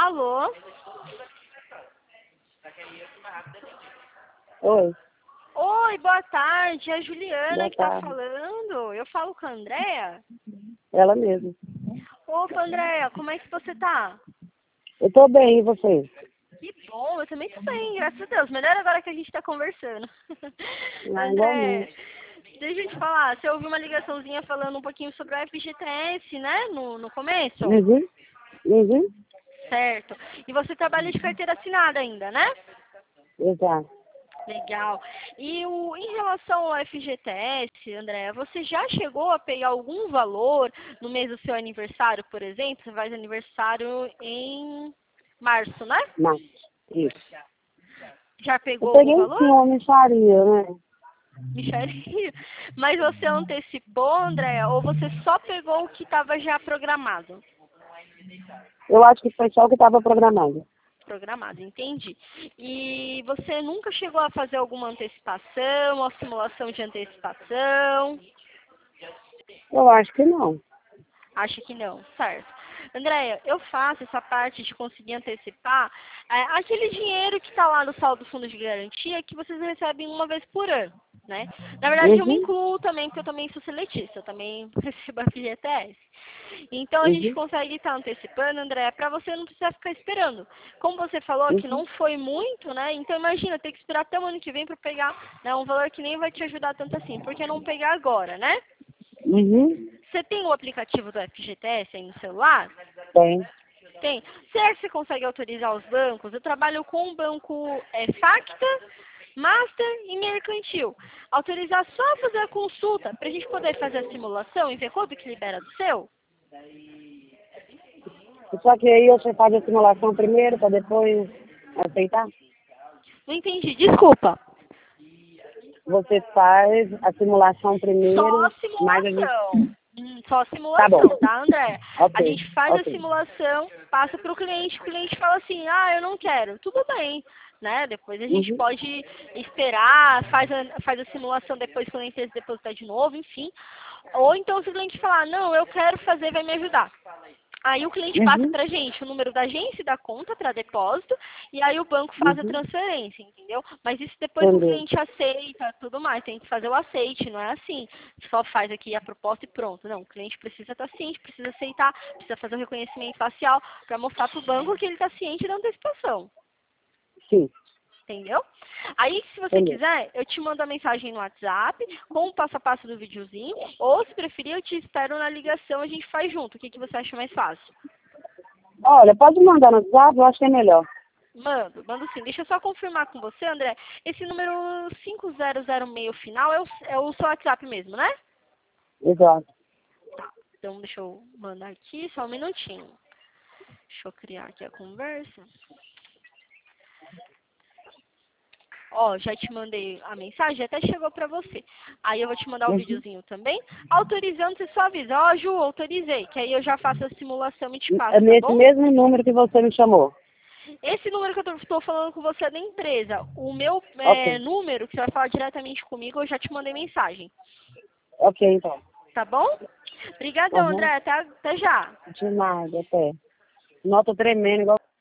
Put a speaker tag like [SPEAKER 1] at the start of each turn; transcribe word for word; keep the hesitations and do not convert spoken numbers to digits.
[SPEAKER 1] Alô?
[SPEAKER 2] Oi,
[SPEAKER 1] Oi, boa tarde. É a Juliana
[SPEAKER 2] boa
[SPEAKER 1] que tá
[SPEAKER 2] tarde.
[SPEAKER 1] falando. Eu falo com a Andréa.
[SPEAKER 2] Ela mesma.
[SPEAKER 1] Opa, Andréa, como é que você tá?
[SPEAKER 2] Eu tô bem, e você?
[SPEAKER 1] Que bom, eu também tô bem, graças a Deus. Melhor agora que a gente tá conversando.
[SPEAKER 2] Ah,
[SPEAKER 1] André,
[SPEAKER 2] igualmente.
[SPEAKER 1] deixa eu te falar, você ouviu uma ligaçãozinha falando um pouquinho sobre o F G T S, né? No, no começo?
[SPEAKER 2] Uhum, uhum,
[SPEAKER 1] Certo. E você trabalha de carteira assinada ainda, né?
[SPEAKER 2] exato.
[SPEAKER 1] Legal. E o, em relação ao F G T S, André, você já chegou a pegar algum valor no mês do seu aniversário, por exemplo? Você faz aniversário em março, né?
[SPEAKER 2] Mas, isso.
[SPEAKER 1] Já
[SPEAKER 2] Eu
[SPEAKER 1] pegou algum
[SPEAKER 2] peguei sim
[SPEAKER 1] valor?
[SPEAKER 2] uma mixaria, né?
[SPEAKER 1] Micharia. Mas você antecipou, André, ou você só pegou o que estava já programado?
[SPEAKER 2] Eu acho que foi só o que estava programado.
[SPEAKER 1] Programado, entendi. E você nunca chegou a fazer alguma antecipação, uma simulação de antecipação?
[SPEAKER 2] Eu acho que não.
[SPEAKER 1] Acho que não, certo. Andréia, eu faço essa parte de conseguir antecipar é, aquele dinheiro que está lá no saldo do fundo de garantia que vocês recebem uma vez por ano, né? Na verdade, eu me
[SPEAKER 2] Uhum,
[SPEAKER 1] incluo também, porque eu também sou seletista, eu também recebo a F G T S. Então, a gente
[SPEAKER 2] uhum,
[SPEAKER 1] consegue estar antecipando, Andréia, para você não precisar ficar esperando. Como você falou que
[SPEAKER 2] uhum,
[SPEAKER 1] não foi muito, né? Então, imagina, ter que esperar até o ano que vem para pegar, né, um valor que nem vai te ajudar tanto assim. Por que não pegar agora, né?
[SPEAKER 2] uhum.
[SPEAKER 1] Você tem o aplicativo do F G T S aí no celular?
[SPEAKER 2] Tem.
[SPEAKER 1] Tem. Será que você consegue autorizar os bancos? Eu trabalho com o banco é, Facta, Master e Mercantil. Autorizar só fazer a consulta para a gente poder fazer a simulação e ver quanto que libera do seu?
[SPEAKER 2] Só que aí você faz a simulação primeiro para depois aceitar?
[SPEAKER 1] Não entendi, desculpa.
[SPEAKER 2] Você faz a simulação
[SPEAKER 1] Só a
[SPEAKER 2] primeiro, mas a gente...
[SPEAKER 1] simulação. Hum, só a
[SPEAKER 2] Tá bom.
[SPEAKER 1] simulação, tá, André? A
[SPEAKER 2] Ok,
[SPEAKER 1] gente faz a
[SPEAKER 2] ok.
[SPEAKER 1] simulação, passa para o cliente, o cliente fala assim, ah, eu não quero. Tudo bem, né? Depois a gente
[SPEAKER 2] Uhum,
[SPEAKER 1] pode esperar, faz a, faz a simulação depois quando a empresa depositar de novo, enfim. Ou então se o cliente falar, não, eu quero fazer, vai me ajudar. Aí o cliente passa
[SPEAKER 2] uhum,
[SPEAKER 1] pra gente o número da agência e da conta para depósito, e aí o banco faz a
[SPEAKER 2] uhum.
[SPEAKER 1] transferência, entendeu? Mas isso depois que o
[SPEAKER 2] Entendeu?
[SPEAKER 1] cliente aceita, tudo mais, tem que fazer o aceite, não é assim, só faz aqui a proposta e pronto. Não, o cliente precisa estar ciente, precisa aceitar, precisa fazer o reconhecimento facial para mostrar para o banco que ele está ciente da antecipação.
[SPEAKER 2] Sim,
[SPEAKER 1] Entendeu? Aí, se você
[SPEAKER 2] entendeu.
[SPEAKER 1] quiser, eu te mando a mensagem no WhatsApp com o passo a passo do videozinho, ou se preferir, eu te espero na ligação, a gente faz junto. O que, que você acha mais fácil?
[SPEAKER 2] Olha, pode mandar no WhatsApp, eu acho que é melhor.
[SPEAKER 1] Mando, mando sim. Deixa eu só confirmar com você, André. Esse número cinco zero zero meio final é o, é o seu WhatsApp mesmo, né?
[SPEAKER 2] Exato.
[SPEAKER 1] Tá. Então, deixa eu mandar aqui, só um minutinho. Deixa eu criar aqui a conversa. Ó, já te mandei a mensagem, até chegou pra você. Aí eu vou te mandar o
[SPEAKER 2] Uhum.
[SPEAKER 1] videozinho também. Autorizando, você só avisa. Ó, Ju, autorizei. Que aí eu já faço a simulação e te
[SPEAKER 2] É
[SPEAKER 1] passo, tá
[SPEAKER 2] nesse
[SPEAKER 1] bom?
[SPEAKER 2] mesmo número que você me chamou.
[SPEAKER 1] Esse número que eu estou falando com você é da empresa. O meu é,
[SPEAKER 2] Ok.
[SPEAKER 1] número, que você vai falar diretamente comigo, eu já te mandei mensagem.
[SPEAKER 2] Ok, então.
[SPEAKER 1] Tá bom? Obrigadão, André.
[SPEAKER 2] Aham.
[SPEAKER 1] Até, até já.
[SPEAKER 2] De nada, até. Nota tremendo, igual